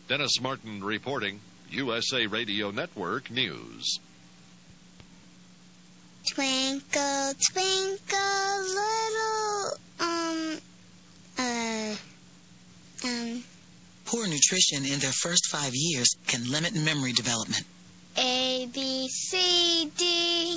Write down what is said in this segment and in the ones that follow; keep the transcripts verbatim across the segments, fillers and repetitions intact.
Dennis Martin reporting, U S A Radio Network News. Twinkle, twinkle, little, um, uh, um... Poor nutrition in their first five years can limit memory development. A, B, C, D,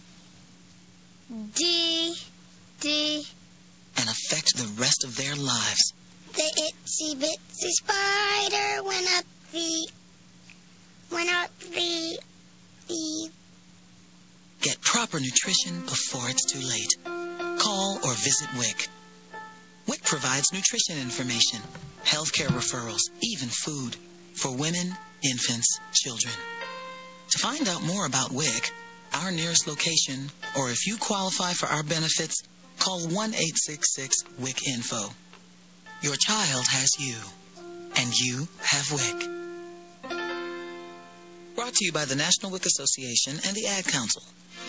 D, D. And affect the rest of their lives. The itsy bitsy spider went up the, went up the, the... Get proper nutrition before it's too late. Call or visit W I C. W I C provides nutrition information, healthcare referrals, even food for women, infants, children. To find out more about W I C, our nearest location, or if you qualify for our benefits, call one eight six six W I C info. Your child has you, and you have W I C. Brought to you by the National W I C Association and the Ad Council.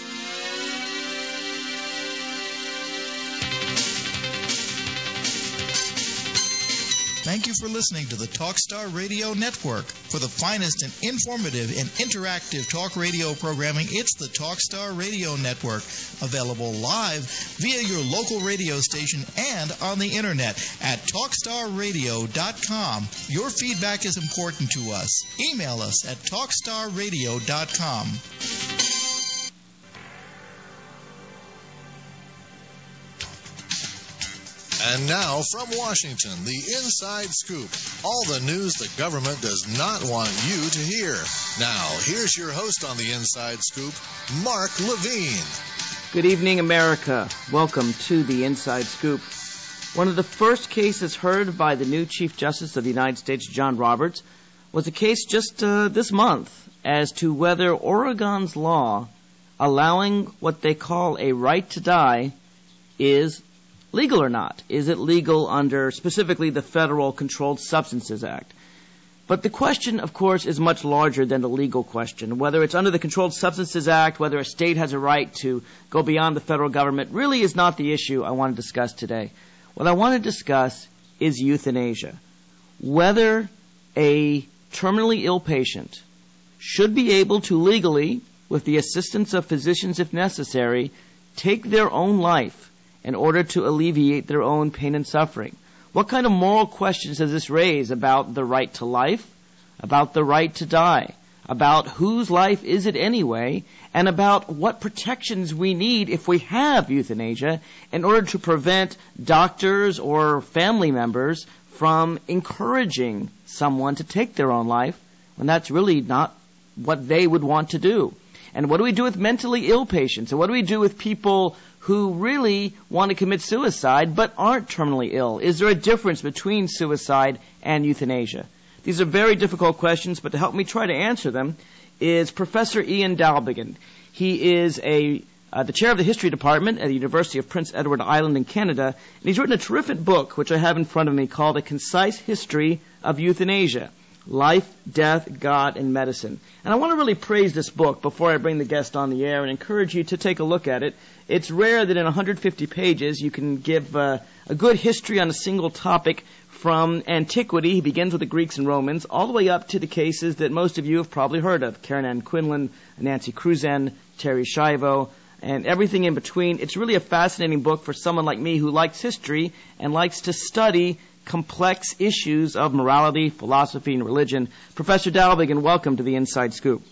Thank you for listening to the Talkstar Radio Network. For the finest and informative and interactive talk radio programming, it's the Talkstar Radio Network. Available live via your local radio station and on the internet at talkstar radio dot com. Your feedback is important to us. Email us at talkstar radio dot com. And now, from Washington, the Inside Scoop. All the news the government does not want you to hear. Now, here's your host on the Inside Scoop, Mark Levine. Good evening, America. Welcome to the Inside Scoop. One of the first cases heard by the new Chief Justice of the United States, John Roberts, was a case just uh, this month as to whether Oregon's law allowing what they call a right to die is legal or not. Is it legal under specifically the Federal Controlled Substances Act? But the question, of course, is much larger than the legal question. Whether it's under the Controlled Substances Act, whether a state has a right to go beyond the federal government, really is not the issue I want to discuss today. What I want to discuss is euthanasia. Whether a terminally ill patient should be able to legally, with the assistance of physicians if necessary, take their own life in order to alleviate their own pain and suffering. What kind of moral questions does this raise about the right to life, about the right to die, about whose life is it anyway, and about what protections we need if we have euthanasia in order to prevent doctors or family members from encouraging someone to take their own life when that's really not what they would want to do. And what do we do with mentally ill patients? And what do we do with people who really want to commit suicide but aren't terminally ill? Is there a difference between suicide and euthanasia? These are very difficult questions, but to help me try to answer them is Professor Ian Dalbigan. He is a uh, the chair of the history department at the University of Prince Edward Island in Canada, and he's written a terrific book, which I have in front of me, called A Concise History of Euthanasia: Life, Death, God, and Medicine. And I want to really praise this book before I bring the guest on the air and encourage you to take a look at it. It's rare that in one hundred fifty pages you can give uh, a good history on a single topic from antiquity. He begins with the Greeks and Romans, all the way up to the cases that most of you have probably heard of: Karen Ann Quinlan, Nancy Cruzan, Terry Schiavo, and everything in between. It's really a fascinating book for someone like me who likes history and likes to study complex issues of morality, philosophy, and religion. Professor Dalbigan, welcome to the Inside Scoop.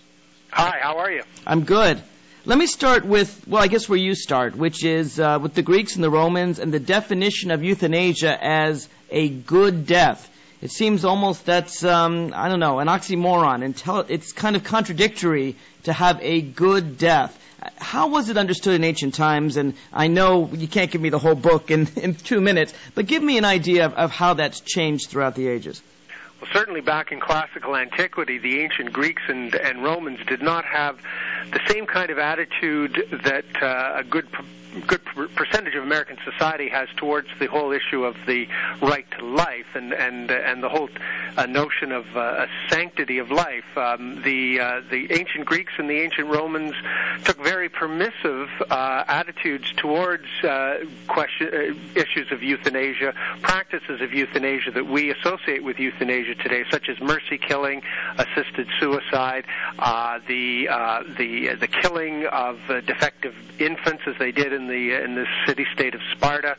Hi, how are you? I'm good. Let me start with, well, I guess where you start, which is uh, with the Greeks and the Romans and the definition of euthanasia as a good death. It seems almost that's, um, I don't know, an oxymoron. And tell, it's kind of contradictory to have a good death. How was it understood in ancient times? And I know you can't give me the whole book in, in two minutes, but give me an idea of, of how that's changed throughout the ages. Well, certainly back in classical antiquity, the ancient Greeks and, and Romans did not have the same kind of attitude that uh, a good p- good percentage of American society has towards the whole issue of the right to life and and and the whole uh, notion of uh, a sanctity of life. Um, the uh, the ancient Greeks and the ancient Romans took very permissive uh, attitudes towards uh, question, uh, issues of euthanasia, practices of euthanasia that we associate with euthanasia today, such as mercy killing, assisted suicide, uh, the uh, the the killing of uh, defective infants, as they did in the in the city-state of Sparta.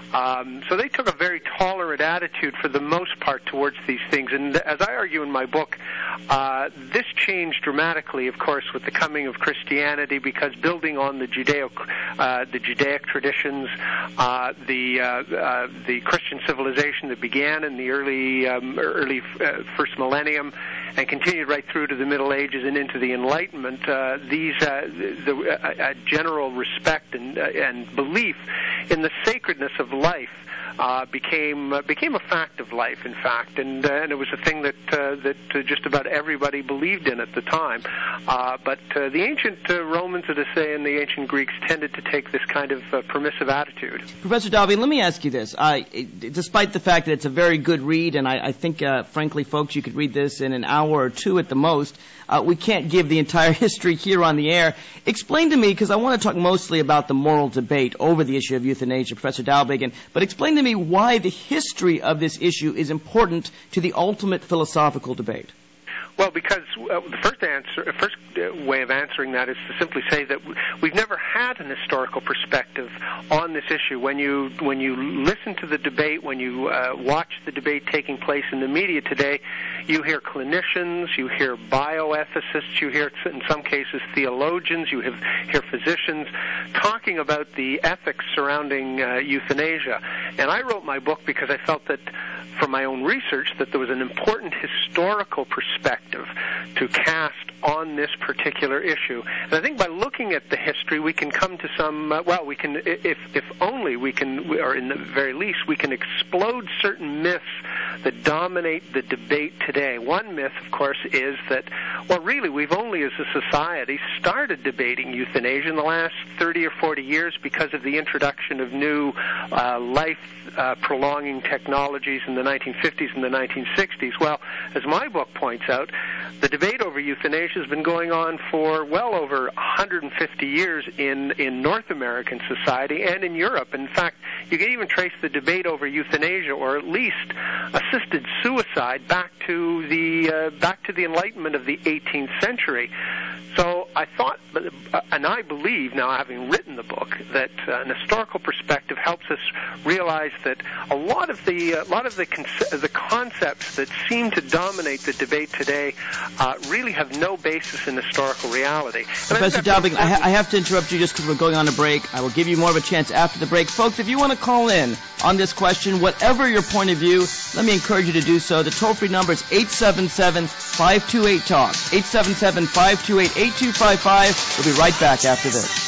Um, so they took a very tolerant attitude for the most part towards these things. And as I argue in my book, uh, this changed dramatically, of course, with the coming of Christianity, because building on the Judeo, uh, the Judaic traditions, uh, the uh, uh, the Christian civilization that began in the early um, early uh, first millennium and continued right through to the Middle Ages and into the Enlightenment, uh, these uh, the uh, general respect and uh, and belief in the sacredness of life uh, became uh, became a fact of life, in fact, and uh, and it was a thing that uh, that uh, just about everybody believed in at the time. Uh, but uh, the ancient uh, Romans, as I say, and the ancient Greeks tended to take this kind of uh, permissive attitude. Professor Dalby, let me ask you this. I, despite the fact that it's a very good read, and I, I think, uh, frankly, folks, you could read this in an hour or two at the most, uh, we can't give the entire history here on the air. Explain to me, because I want to talk mostly about the moral debate over the issue of euthanasia, Professor Dalby, but explain to me why the history of this issue is important to the ultimate philosophical debate. Well, because uh, the first answer, first way of answering that is to simply say that we've never had an historical perspective on this issue. When you when you listen to the debate, when you uh, watch the debate taking place in the media today, you hear clinicians, you hear bioethicists, you hear, in some cases, theologians, you have, hear physicians talking about the ethics surrounding uh, euthanasia. And I wrote my book because I felt that, from my own research, that there was an important historical perspective to cast on this particular issue. And I think by looking at the history, we can come to some, uh, well, we can, if if only we can, or in the very least, we can explode certain myths that dominate the debate today. One myth, of course, is that, well, really, we've only as a society started debating euthanasia in the last thirty or forty years because of the introduction of new uh, life-prolonging uh, technologies in the nineteen fifties and the nineteen sixties. Well, as my book points out, the debate over euthanasia has been going on for well over one hundred fifty years in, in North American society and in Europe. In fact, you can even trace the debate over euthanasia, or at least assisted suicide, back to the uh, back to the Enlightenment of the eighteenth century. So I thought, and I believe now, having written the book, that uh, an historical perspective helps us realize that a lot of the a lot of the conce- the concepts that seem to dominate the debate today uh, really have no basis in historical reality. And Professor Dalby, I, ha- I have to interrupt you just because we're going on a break. I will give you more of a chance after the break. Folks, if you want to call in on this question, whatever your point of view, let me encourage you to do so. The toll-free number is eight seven seven, five two eight, talk, eight seven seven, five two eight, eight two five five. We'll be right back after this.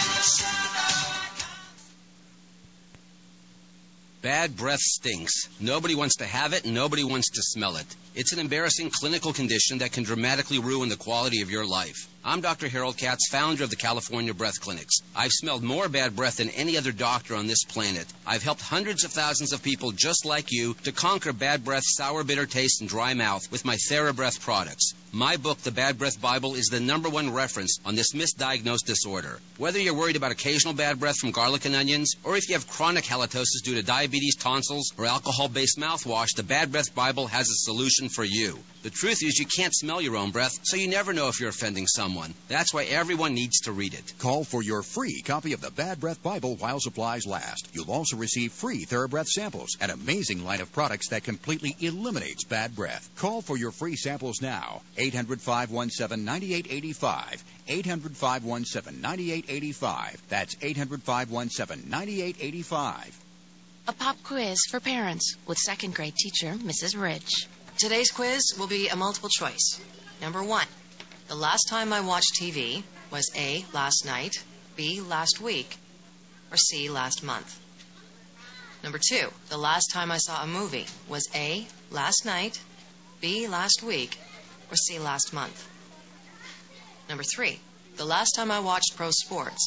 Bad breath stinks. Nobody wants to have it, and nobody wants to smell it. It's an embarrassing clinical condition that can dramatically ruin the quality of your life. I'm Doctor Harold Katz, founder of the California Breath Clinics. I've smelled more bad breath than any other doctor on this planet. I've helped hundreds of thousands of people just like you to conquer bad breath, sour, bitter taste, and dry mouth with my TheraBreath products. My book, The Bad Breath Bible, is the number one reference on this misdiagnosed disorder. Whether you're worried about occasional bad breath from garlic and onions, or if you have chronic halitosis due to diabetes, tonsils, or alcohol-based mouthwash, The Bad Breath Bible has a solution for you. The truth is you can't smell your own breath, so you never know if you're offending someone. That's why everyone needs to read it. Call for your free copy of the Bad Breath Bible while supplies last. You'll also receive free TheraBreath samples, an amazing line of products that completely eliminates bad breath. Call for your free samples now. eight hundred, five one seven, nine eight eight five. eight hundred, five one seven, nine eight eight five. That's eight hundred, five one seven, nine eight eight five. A pop quiz for parents with second grade teacher, Missus Ridge. Today's quiz will be a multiple choice. Number one, the last time I watched T V was A, last night, B, last week, or C, last month. Number two, the last time I saw a movie was A, last night, B, last week, or C, last month. Number three, the last time I watched pro sports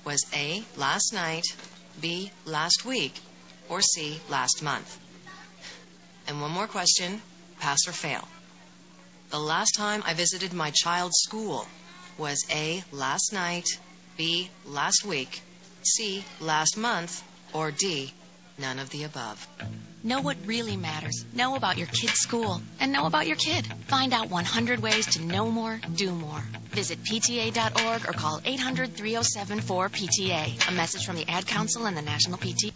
was A, last night, B, last week, or C, last month? And one more question, pass or fail. The last time I visited my child's school was A, last night, B, last week, C, last month, or D, none of the above. Know what really matters. Know about your kid's school. And know about your kid. Find out one hundred ways to know more, do more. Visit P T A dot org or call eight hundred, three oh seven, four P T A. A message from the Ad Council and the National P T A.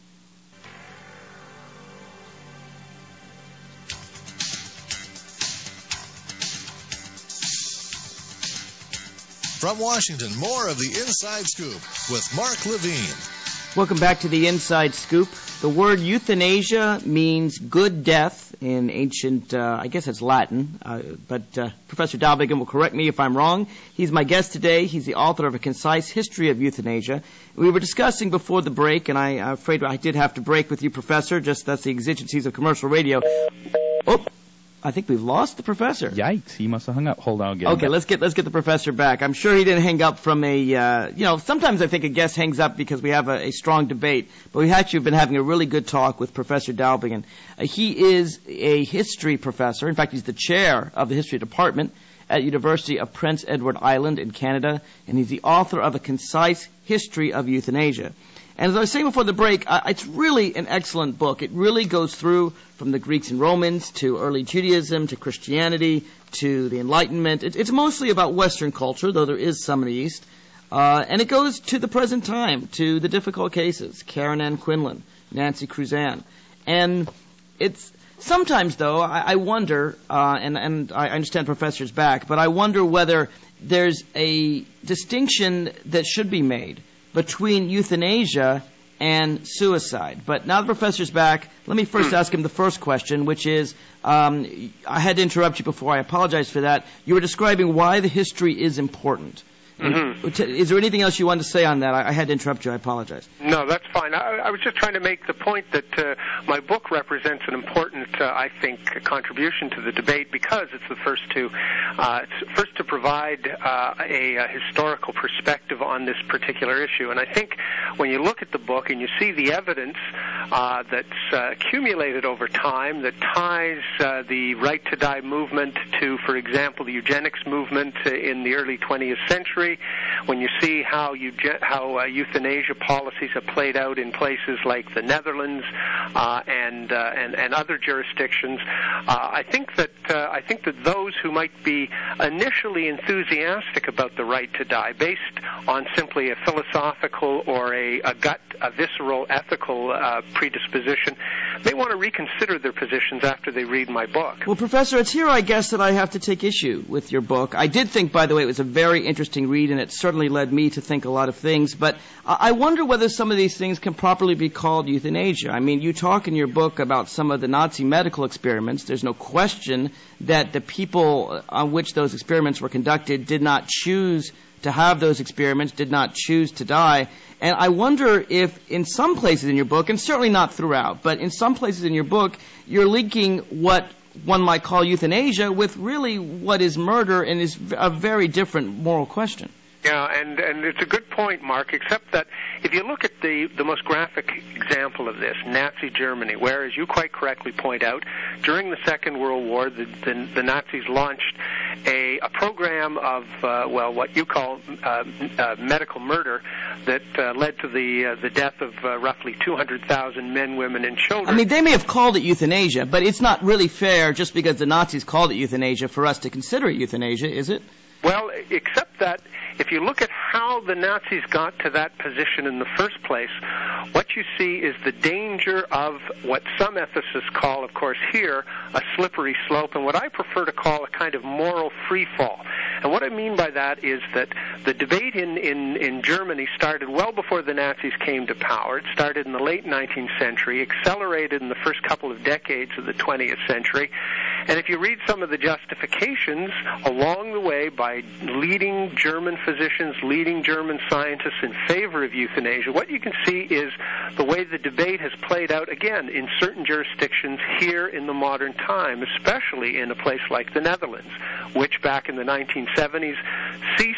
From Washington, more of the Inside Scoop with Mark Levine. Welcome back to the Inside Scoop. The word euthanasia means good death in ancient, uh, I guess it's Latin, uh, but uh, Professor Dalbigin will correct me if I'm wrong. He's my guest today. He's the author of A Concise History of Euthanasia. We were discussing before the break, and I, I'm afraid I did have to break with you, Professor, just that's the exigencies of commercial radio. Oh, I think we've lost the professor. Yikes! He must have hung up. Hold on, I'll get Okay, let's get let's get the professor back. I'm sure he didn't hang up from a. Uh, you know, sometimes I think a guest hangs up because we have a, a strong debate, but we actually have been having a really good talk with Professor Dalbigin. Uh, he is a history professor. In fact, he's the chair of the history department at University of Prince Edward Island in Canada, and he's the author of A Concise History of Euthanasia. And as I was saying before the break, uh, it's really an excellent book. It really goes through from the Greeks and Romans to early Judaism to Christianity to the Enlightenment. It, it's mostly about Western culture, though there is some in the East. Uh, and it goes to the present time, to the difficult cases, Karen Ann Quinlan, Nancy Cruzan. And it's sometimes, though, I, I wonder, uh, and, and I understand Professor's back, but I wonder whether there's a distinction that should be made between euthanasia and suicide. But now the professor's back, let me first ask him the first question, which is, um, I had to interrupt you before, I apologize for that. You were describing why the history is important. Mm-hmm. Is there anything else you wanted to say on that? I, I had to interrupt you. I apologize. No, that's fine. I, I was just trying to make the point that uh, my book represents an important, uh, I think, contribution to the debate because it's the first to, uh, it's first to provide uh, a, a historical perspective on this particular issue. And I think when you look at the book and you see the evidence uh, that's uh, accumulated over time that ties uh, the right to die movement to, for example, the eugenics movement in the early twentieth century, when you see how euge- how uh, euthanasia policies have played out in places like the Netherlands uh, and, uh, and and other jurisdictions, uh, I think that uh, I think that those who might be initially enthusiastic about the right to die, based on simply a philosophical or a, a gut, a visceral, ethical uh, predisposition, may want to reconsider their positions after they read my book. Well, Professor, it's here, I guess, that I have to take issue with your book. I did think, by the way, it was a very interesting read, and it certainly led me to think a lot of things. But I wonder whether some of these things can properly be called euthanasia. I mean, you talk in your book about some of the Nazi medical experiments. There's no question that the people on which those experiments were conducted did not choose to have those experiments, did not choose to die. And I wonder if in some places in your book, and certainly not throughout, but in some places in your book, you're linking what one might call euthanasia with really what is murder and is a very different moral question. Yeah, and, and it's a good point, Mark, except that if you look at the, the most graphic example of this, Nazi Germany, where, as you quite correctly point out, during the Second World War, the, the, the Nazis launched a, a program of, uh, well, what you call uh, uh, medical murder that uh, led to the uh, the death of uh, roughly two hundred thousand men, women, and children. I mean, they may have called it euthanasia, but it's not really fair just because the Nazis called it euthanasia for us to consider it euthanasia, is it? Well, except that if you look at how the Nazis got to that position in the first place, what you see is the danger of what some ethicists call, of course, here, a slippery slope, and what I prefer to call a kind of moral free fall. And what I mean by that is that the debate in, in, in Germany started well before the Nazis came to power. It started in the late nineteenth century, accelerated in the first couple of decades of the twentieth century. And if you read some of the justifications along the way by leading German physicians, leading German scientists in favor of euthanasia, what you can see is the way the debate has played out, again, in certain jurisdictions here in the modern time, especially in a place like the Netherlands, which back in the nineteen seventies ceased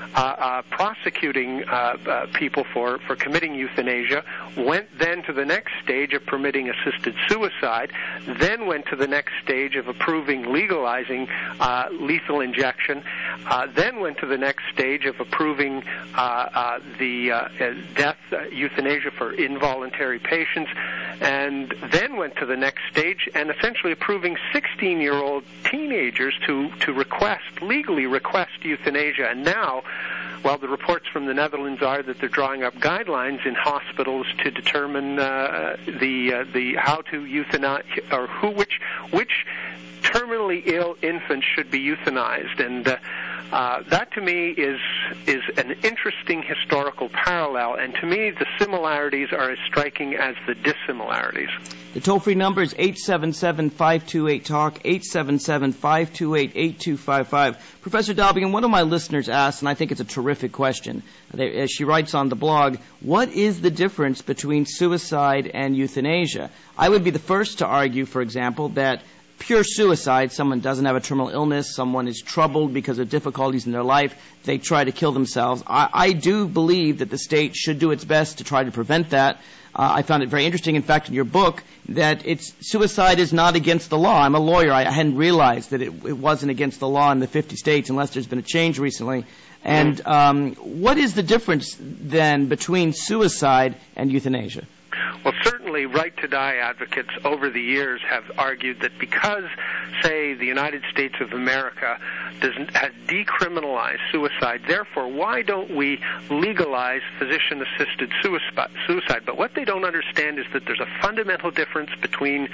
uh, uh, prosecuting uh, uh, people for, for committing euthanasia, went then to the next stage of permitting assisted suicide, then went to the next stage of approving legalizing uh, lethal injection, uh, then went to the next stage of approving uh, uh, the uh, death uh, euthanasia for involuntary patients, and then went to the next stage and essentially approving sixteen-year-old teenagers to, to request, legally request euthanasia. And now, well, the reports from the Netherlands are that they're drawing up guidelines in hospitals to determine uh, the uh, the how to euthanize, or who which which terminally ill infants should be euthanized. And uh, uh, that to me is is an interesting historical parallel, and to me the similarities are as striking as the dissimilarities. The toll-free number is eight seven seven, five two eight, talk, eight seven seven, five two eight, eight two five five. Professor Dalbian, one of my listeners asked, and I think it's a terrific question. They, she writes on the blog, what is the difference between suicide and euthanasia? I would be the first to argue, for example, that pure suicide, someone doesn't have a terminal illness, someone is troubled because of difficulties in their life, they try to kill themselves. I, I do believe that the state should do its best to try to prevent that. Uh, I found it very interesting, in fact, in your book, that it's suicide is not against the law. I'm a lawyer. I, I hadn't realized that it, it wasn't against the law in the fifty states, unless there's been a change recently. And um, what is the difference, then, between suicide and euthanasia? Well, certainly Right to Die advocates over the years have argued that because, say, the United States of America doesn't, has decriminalized suicide, therefore, why don't we legalize physician-assisted suicide? But what they don't understand is that there's a fundamental difference between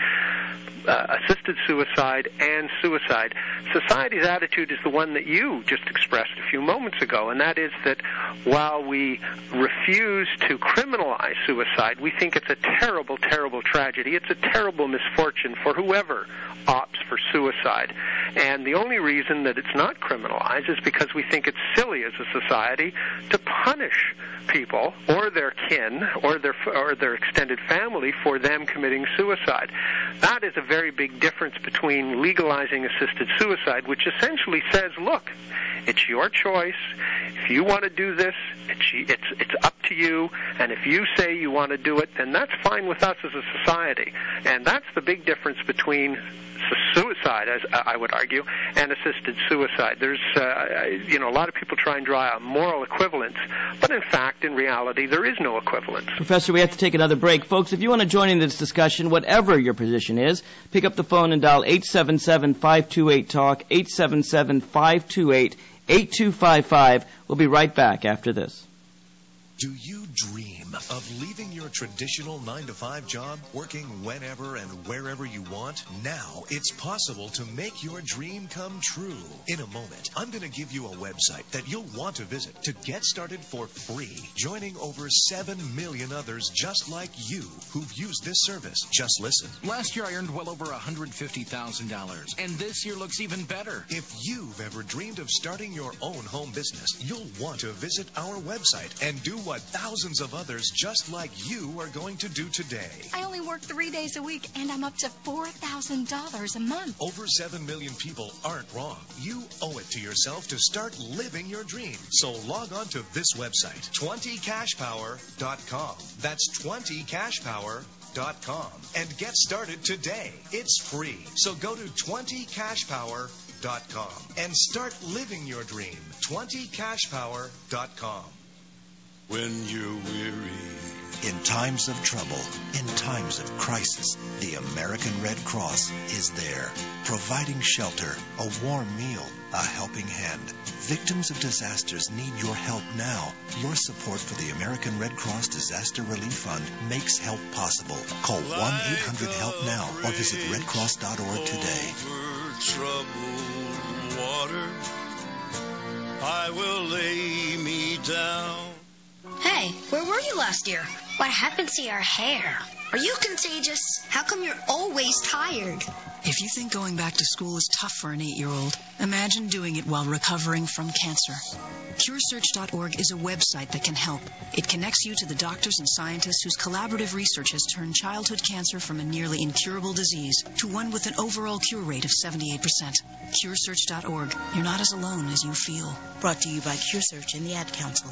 Uh, assisted suicide and suicide. Society's attitude is the one that you just expressed a few moments ago, and that is that while we refuse to criminalize suicide, we think it's a terrible, terrible tragedy. It's a terrible misfortune for whoever opts for suicide. And the only reason that it's not criminalized is because we think it's silly as a society to punish people or their kin or their or their extended family for them committing suicide. That is a very big difference between legalizing assisted suicide, which essentially says, look, it's your choice. If you want to do this, it's it's it's up to you, and if you say you want to do it, then that's fine with us as a society. And that's the big difference between suicide, as I would argue, and assisted suicide. There's, uh, you know, a lot of people try and draw a moral equivalence, but in fact, in reality, there is no equivalence. Professor, we have to take another break. Folks, if you want to join in this discussion, whatever your position is, pick up the phone and dial eight seven seven, five two eight, talk, eight seven seven, five two eight, eight two five five. We'll be right back after this. Do you dream of leaving your traditional nine to five job, working whenever and wherever you want? Now it's possible to make your dream come true. In a moment, I'm going to give you a website that you'll want to visit to get started for free, joining over seven million others just like you who've used this service. Just listen. Last year I earned well over one hundred fifty thousand dollars, and this year looks even better. If you've ever dreamed of starting your own home business, you'll want to visit our website and do what thousands of others just like you are going to do today. I only work three days a week, and I'm up to four thousand dollars a month. Over seven million people aren't wrong. You owe it to yourself to start living your dream. So log on to this website, twenty cash power dot com. That's twenty cash power dot com. And get started today. It's free. So go to twenty cash power dot com and start living your dream. twenty cash power dot com. When you're weary. In times of trouble, in times of crisis, the American Red Cross is there, providing shelter, a warm meal, a helping hand. Victims of disasters need your help now. Your support for the American Red Cross Disaster Relief Fund makes help possible. Call one eight hundred help now or visit red cross dot org today. Over troubled water, I will lay me down. Hey, where were you last year? What happens to your hair? Are you contagious? How come you're always tired? If you think going back to school is tough for an eight-year-old, imagine doing it while recovering from cancer. Cure Search dot org is a website that can help. It connects you to the doctors and scientists whose collaborative research has turned childhood cancer from a nearly incurable disease to one with an overall cure rate of seventy-eight percent. Cure Search dot org. You're not as alone as you feel. Brought to you by Cure Search and the Ad Council.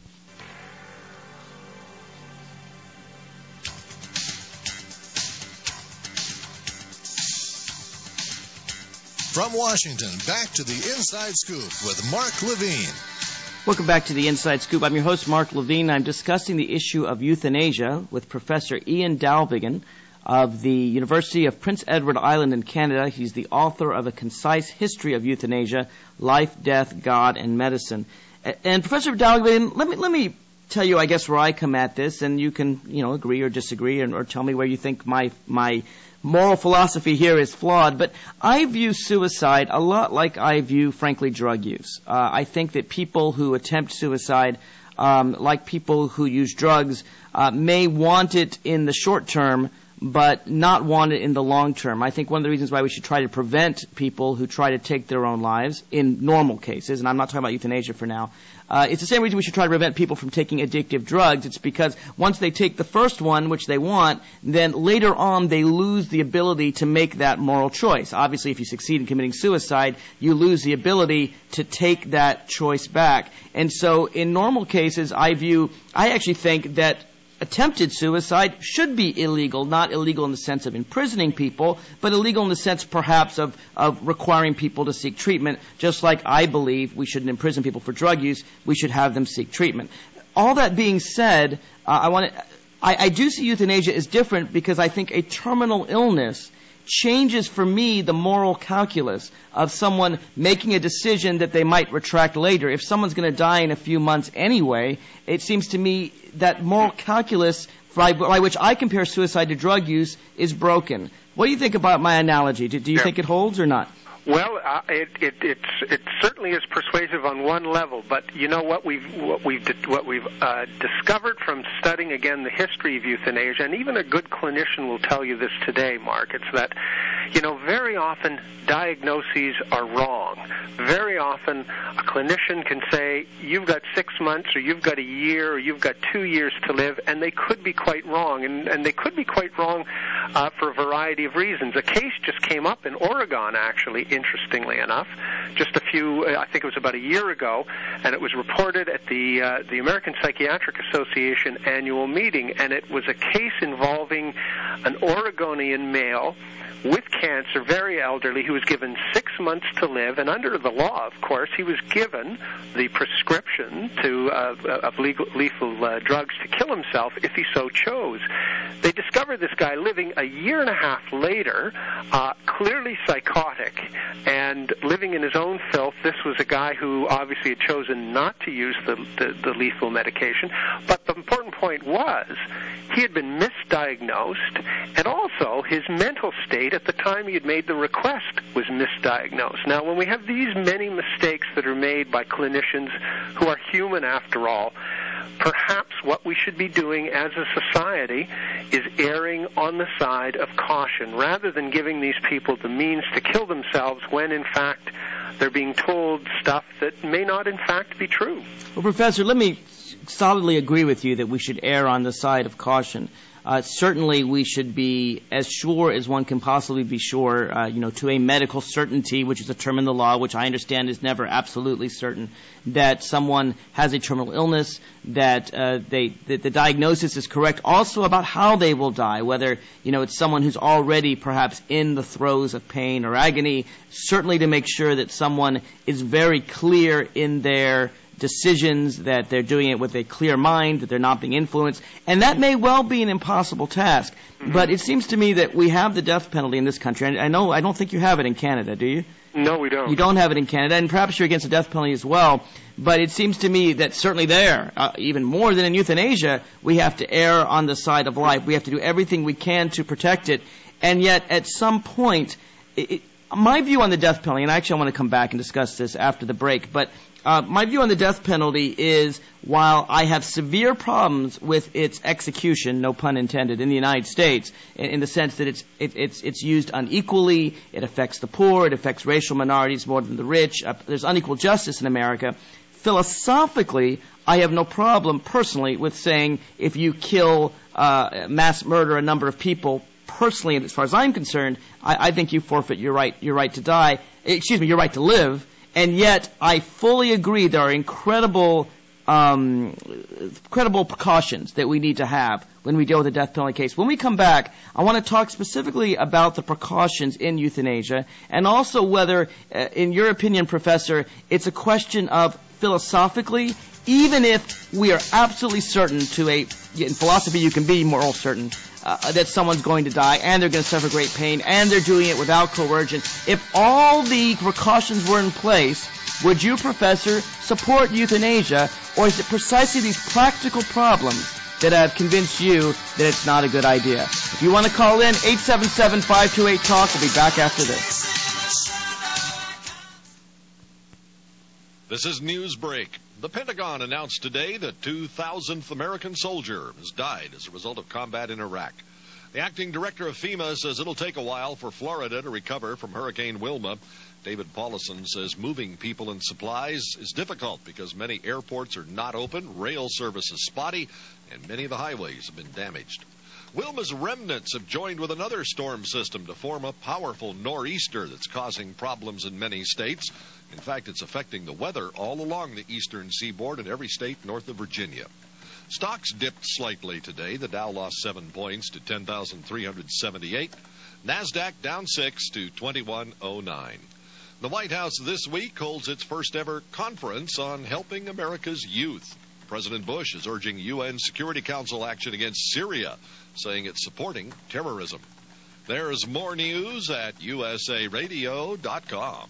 From Washington, back to the Inside Scoop with Mark Levine. Welcome back to the Inside Scoop. I'm your host, Mark Levine. I'm discussing the issue of euthanasia with Professor Ian Dalbigan of the University of Prince Edward Island in Canada. He's the author of A Concise History of Euthanasia, Life, Death, God, and Medicine. And Professor Dalbigan, let me let me tell you, I guess, where I come at this, and you can, you know, agree or disagree, and, or tell me where you think my my moral philosophy here is flawed. But I view suicide a lot like I view, frankly, drug use. Uh, I think that people who attempt suicide, um, like people who use drugs, uh, may want it in the short term, but not want it in the long term. I think one of the reasons why we should try to prevent people who try to take their own lives in normal cases, and I'm not talking about euthanasia for now, uh, it's the same reason we should try to prevent people from taking addictive drugs. It's because once they take the first one, which they want, then later on they lose the ability to make that moral choice. Obviously, if you succeed in committing suicide, you lose the ability to take that choice back. And so in normal cases, I view, I actually think that attempted suicide should be illegal, not illegal in the sense of imprisoning people, but illegal in the sense perhaps of, of requiring people to seek treatment, just like I believe we shouldn't imprison people for drug use, we should have them seek treatment. All that being said, uh, I want to, I, I do see euthanasia as different because I think a terminal illness changes for me the moral calculus of someone making a decision that they might retract later. If someone's going to die in a few months anyway, it seems to me that moral calculus by, by which I compare suicide to drug use is broken. What do you think about my analogy? Do, do you yeah. think it holds or not? Well, uh, it, it, it's, it certainly is persuasive on one level, but you know what we've what we've what we've uh, discovered from studying again the history of euthanasia, and even a good clinician will tell you this today, Mark. It's that you know very often diagnoses are wrong. Very often a clinician can say you've got six months, or you've got a year, or you've got two years to live, and they could be quite wrong, and, and they could be quite wrong uh, for a variety of reasons. A case just came up in Oregon, actually. Interestingly enough, just a few, I think it was about a year ago, and it was reported at the uh, the American Psychiatric Association annual meeting, and it was a case involving an Oregonian male with cancer, very elderly, who was given six months to live, and under the law, of course, he was given the prescription to uh, of legal, lethal uh, drugs to kill himself if he so chose. They discovered this guy living a year and a half later, uh, clearly psychotic, and living in his own filth. This was a guy who obviously had chosen not to use the, the, the lethal medication, but the important point was he had been misdiagnosed, and also his mental state at the time he had made the request was misdiagnosed. Now, when we have these many mistakes that are made by clinicians who are human after all, perhaps what we should be doing as a society is erring on the side of caution rather than giving these people the means to kill themselves when, in fact, they're being told stuff that may not, in fact, be true. Well, Professor, let me solidly agree with you that we should err on the side of caution. Uh, certainly, we should be as sure as one can possibly be sure, uh, you know, to a medical certainty, which is a term in the law, which I understand is never absolutely certain, that someone has a terminal illness, that uh, they that the diagnosis is correct, also about how they will die, whether, you know, it's someone who's already perhaps in the throes of pain or agony, certainly to make sure that someone is very clear in their decisions, that they're doing it with a clear mind, that they're not being influenced. And that may well be an impossible task. Mm-hmm. But it seems to me that we have the death penalty in this country. I know, I don't think you have it in Canada, do you? No, we don't. You don't have it in Canada, and perhaps you're against the death penalty as well. But it seems to me that certainly there, uh, even more than in euthanasia, we have to err on the side of life. We have to do everything we can to protect it. And yet, at some point, it, my view on the death penalty, and actually I want to come back and discuss this after the break, but uh, my view on the death penalty is while I have severe problems with its execution, no pun intended, in the United States, in, in the sense that it's it, it's it's used unequally, it affects the poor, it affects racial minorities more than the rich, uh, there's unequal justice in America. Philosophically, I have no problem personally with saying if you kill, uh, mass murder a number of people, personally, as far as I'm concerned, I, I think you forfeit your right your right to die, excuse me, your right to live. And yet, I fully agree there are incredible, um, incredible precautions that we need to have when we deal with a death penalty case. When we come back, I want to talk specifically about the precautions in euthanasia, and also whether, uh, in your opinion, Professor, it's a question of philosophically, even if we are absolutely certain to a, in philosophy you can be moral certain, uh, that someone's going to die and they're going to suffer great pain and they're doing it without coercion. If all the precautions were in place, would you, Professor, support euthanasia, or is it precisely these practical problems that have convinced you that it's not a good idea? If you want to call in, eight seven seven, five two eight, talk. We'll be back after this. This is Newsbreak. The Pentagon announced today the two thousandth American soldier has died as a result of combat in Iraq. The acting director of FEMA says it'll take a while for Florida to recover from Hurricane Wilma. David Paulison says moving people and supplies is difficult because many airports are not open, rail service is spotty, and many of the highways have been damaged. Wilma's remnants have joined with another storm system to form a powerful nor'easter that's causing problems in many states. In fact, it's affecting the weather all along the eastern seaboard in every state north of Virginia. Stocks dipped slightly today. The Dow lost seven points to ten thousand three hundred seventy-eight. NASDAQ down six to twenty-one oh nine. The White House this week holds its first ever conference on helping America's youth. President Bush is urging U N Security Council action against Syria, saying it's supporting terrorism. There's more news at U S A radio dot com.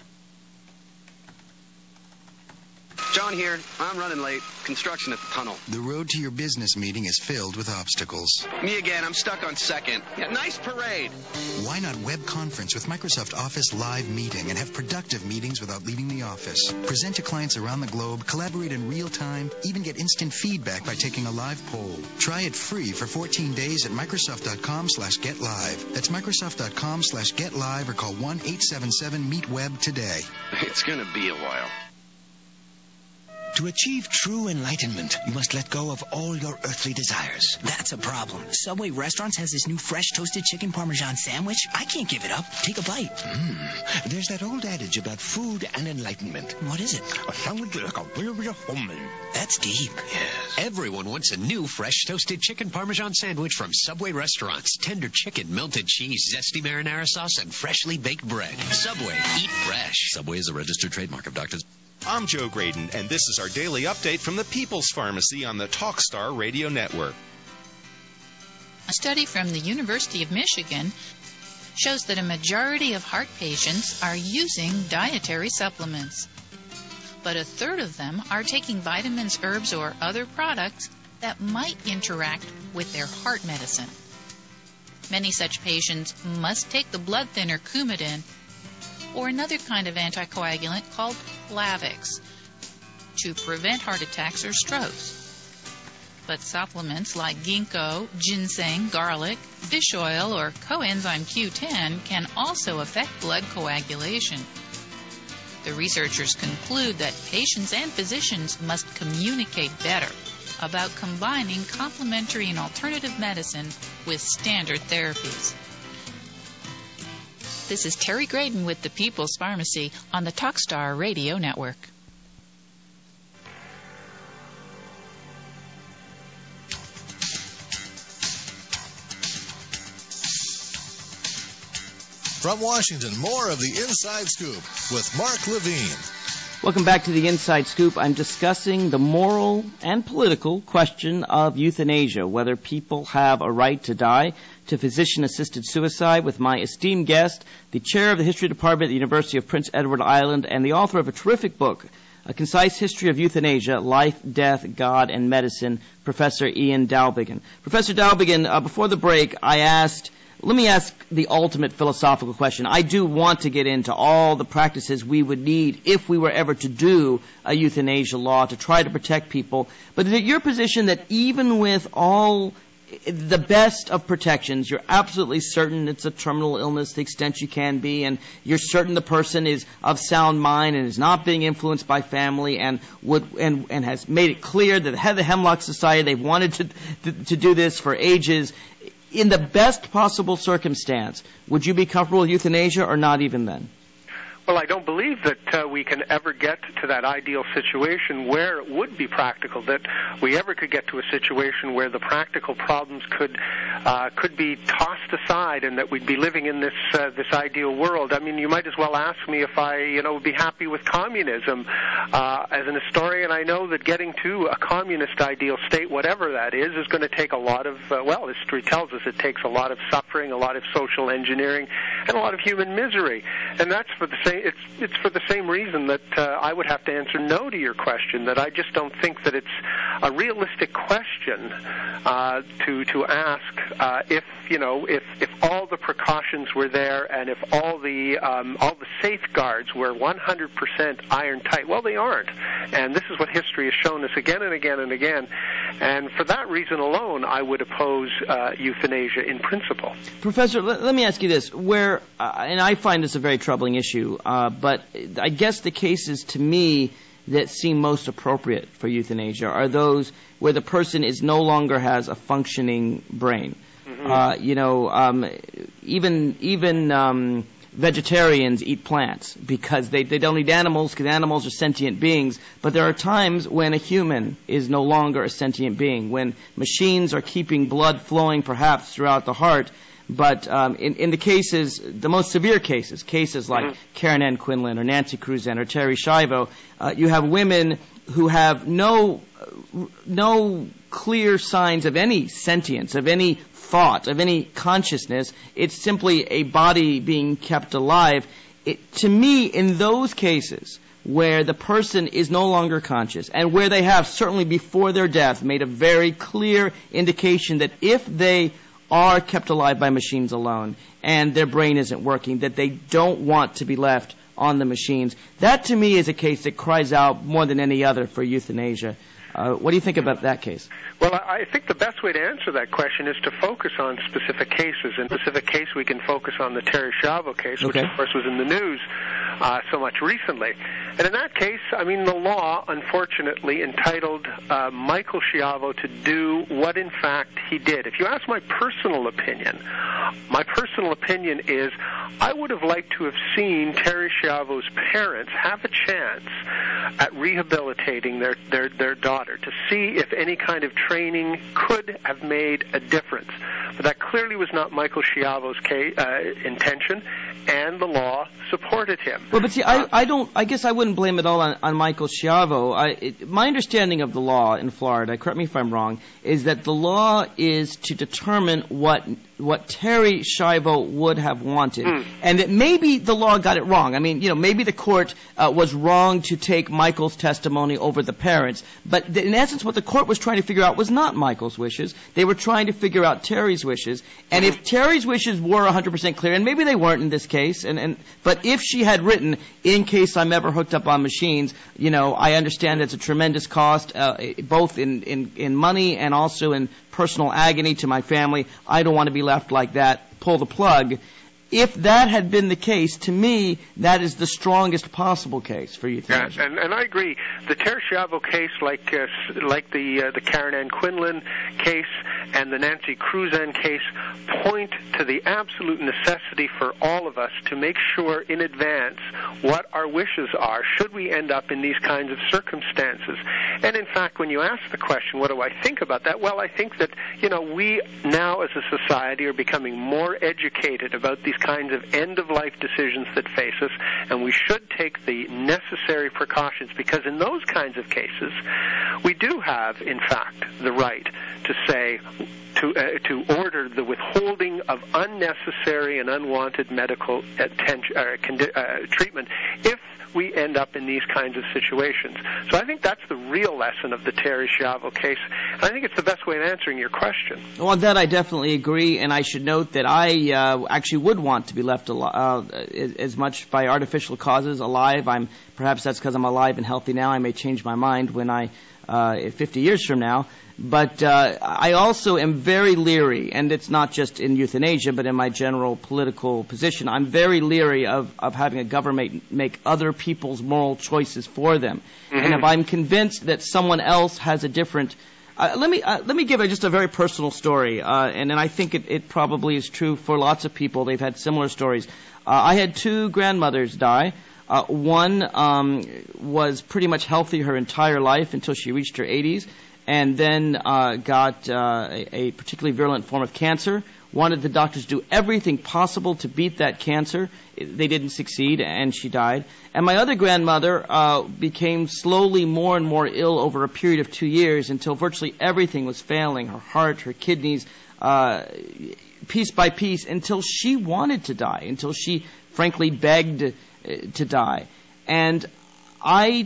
John here. I'm running late. Construction at the tunnel. The road to your business meeting is filled with obstacles. Me again. I'm stuck on second. Yeah, nice parade. Why not web conference with Microsoft Office Live Meeting and have productive meetings without leaving the office? Present to clients around the globe, collaborate in real time, even get instant feedback by taking a live poll. Try it free for fourteen days at Microsoft.com slash get live. That's Microsoft.com slash get live or call one eight seven seven meet web today. It's going to be a while. To achieve true enlightenment, you must let go of all your earthly desires. That's a problem. Subway Restaurants has this new fresh toasted chicken Parmesan sandwich. I can't give it up. Take a bite. Mm. There's that old adage about food and enlightenment. What is it? A sandwich like a real, real woman. That's deep. Yes. Everyone wants a new fresh toasted chicken Parmesan sandwich from Subway Restaurants. Tender chicken, melted cheese, zesty marinara sauce, and freshly baked bread. Subway. Eat fresh. Subway is a registered trademark of Doctor's. I'm Joe Graydon, and this is our daily update from the People's Pharmacy on the Talkstar Radio Network. A study from the University of Michigan shows that a majority of heart patients are using dietary supplements, but a third of them are taking vitamins, herbs, or other products that might interact with their heart medicine. Many such patients must take the blood thinner Coumadin or another kind of anticoagulant called Plavix to prevent heart attacks or strokes. But supplements like ginkgo, ginseng, garlic, fish oil, or coenzyme Q ten can also affect blood coagulation. The researchers conclude that patients and physicians must communicate better about combining complementary and alternative medicine with standard therapies. This is Terry Graydon with the People's Pharmacy on the Talkstar Radio Network. From Washington, more of the Inside Scoop with Mark Levine. Welcome back to the Inside Scoop. I'm discussing the moral and political question of euthanasia, whether people have a right to die, to physician-assisted suicide, with my esteemed guest, the chair of the History Department at the University of Prince Edward Island and the author of a terrific book, A Concise History of Euthanasia, Life, Death, God, and Medicine, Professor Ian Dalbigan. Professor Dalbigan, uh, before the break, I asked let me ask the ultimate philosophical question. I do want to get into all the practices we would need if we were ever to do a euthanasia law to try to protect people. But is it your position that even with all the best of protections, you're absolutely certain it's a terminal illness to the extent you can be, and you're certain the person is of sound mind and is not being influenced by family, and would and, and has made it clear that the head of the Hemlock Society, they've wanted to, to to do this for ages. In the best possible circumstance, would you be comfortable with euthanasia or not even then? Well, I don't believe that uh, we can ever get to that ideal situation where it would be practical, that we ever could get to a situation where the practical problems could uh, could be tossed aside and that we'd be living in this uh, this ideal world. I mean, you might as well ask me if I, you know, would be happy with communism. Uh, as an historian, I know that getting to a communist ideal state, whatever that is, is going to take a lot of, uh, well, history tells us it takes a lot of suffering, a lot of social engineering, and a lot of human misery. And that's for the same It's it's for the same reason that uh, I would have to answer no to your question, that I just don't think that it's a realistic question uh, to to ask uh, if, you know, if, if all the precautions were there and if all the um, all the safeguards were one hundred percent iron tight. Well, they aren't. And this is what history has shown us again and again and again. And for that reason alone, I would oppose uh, euthanasia in principle. Professor, let, let me ask you this, where, uh, and I find this a very troubling issue, uh, but I guess the cases to me that seem most appropriate for euthanasia are those where the person is no longer has a functioning brain. Mm-hmm. Uh, you know, um, even even um, vegetarians eat plants because they, they don't eat animals because animals are sentient beings. But there are times when a human is no longer a sentient being, when machines are keeping blood flowing perhaps throughout the heart. But um, in, in the cases, the most severe cases, cases like mm-hmm. Karen Ann Quinlan or Nancy Cruzan or Terri Schiavo, uh, you have women who have no uh, no clear signs of any sentience, of any thought, of any consciousness. It's simply a body being kept alive. It, to me, in those cases where the person is no longer conscious and where they have, certainly before their death, made a very clear indication that if they are kept alive by machines alone and their brain isn't working, that they don't want to be left on the machines. That, to me, is a case that cries out more than any other for euthanasia. Uh, what do you think about that case? Well, I think the best way to answer that question is to focus on specific cases. In specific case, we can focus on the Terri Schiavo case, which, okay. of course, was in the news uh, so much recently. And in that case, I mean, the law, unfortunately, entitled uh, Michael Schiavo to do what, in fact, he did. If you ask my personal opinion, my personal opinion is I would have liked to have seen Terri Schiavo's parents have a chance at rehabilitating their, their, their daughter to see if any kind of training could have made a difference. But that clearly was not Michael Schiavo's case, uh, intention, and the law supported him. Well, but see, I, I don't. I guess I wouldn't blame it all on, on Michael Schiavo. I, it, my understanding of the law in Florida, correct me if I'm wrong, is that the law is to determine what what Terri Schiavo would have wanted, mm. and that maybe the law got it wrong. I mean, you know, maybe the court uh, was wrong to take Michael's testimony over the parents, but th- in essence, what the court was trying to figure out was not Michael's wishes. They were trying to figure out Terri's wishes, and if Terri's wishes were one hundred percent clear, and maybe they weren't in this case, and, and but if she had written, in case I'm ever hooked up on machines, you know, I understand it's a tremendous cost, uh, both in, in, in money and also in personal agony to my family. I don't want to be left like that. Pull the plug. If that had been the case, to me, that is the strongest possible case for euthanasia. Yeah, and, and I agree. The Terri Schiavo case, like uh, like the uh, the Karen Ann Quinlan case and the Nancy Cruzan case, point to the absolute necessity for all of us to make sure in advance what our wishes are should we end up in these kinds of circumstances. And in fact, when you ask the question, what do I think about that? Well, I think that, you know, we now as a society are becoming more educated about these kinds of end-of-life decisions that face us, and we should take the necessary precautions, because in those kinds of cases, we do have, in fact, the right to say, to uh, to order the withholding of unnecessary and unwanted medical attention, uh, condi- uh, treatment if we end up in these kinds of situations. So I think that's the real lesson of the Terry Schiavo case, and I think it's the best way of answering your question. Well, on that I definitely agree, and I should note that I uh, actually would want to be left al- uh, as much by artificial causes alive. I'm perhaps that's because I'm alive and healthy now. I may change my mind when I, uh, fifty years from now. But uh, I also am very leery, and it's not just in euthanasia, but in my general political position. I'm very leery of, of having a government make other people's moral choices for them. Mm-hmm. And if I'm convinced that someone else has a different... Uh, let me uh, let me give a, just a very personal story, uh, and, and I think it, it probably is true for lots of people. They've had similar stories. Uh, I had two grandmothers die. Uh, one um, was pretty much healthy her entire life until she reached her eighties. And then uh, got uh, a, a particularly virulent form of cancer, wanted the doctors to do everything possible to beat that cancer. They didn't succeed, and she died. And my other grandmother uh, became slowly more and more ill over a period of two years until virtually everything was failing, her heart, her kidneys, uh, piece by piece, until she wanted to die, until she, frankly, begged uh, to die. And I...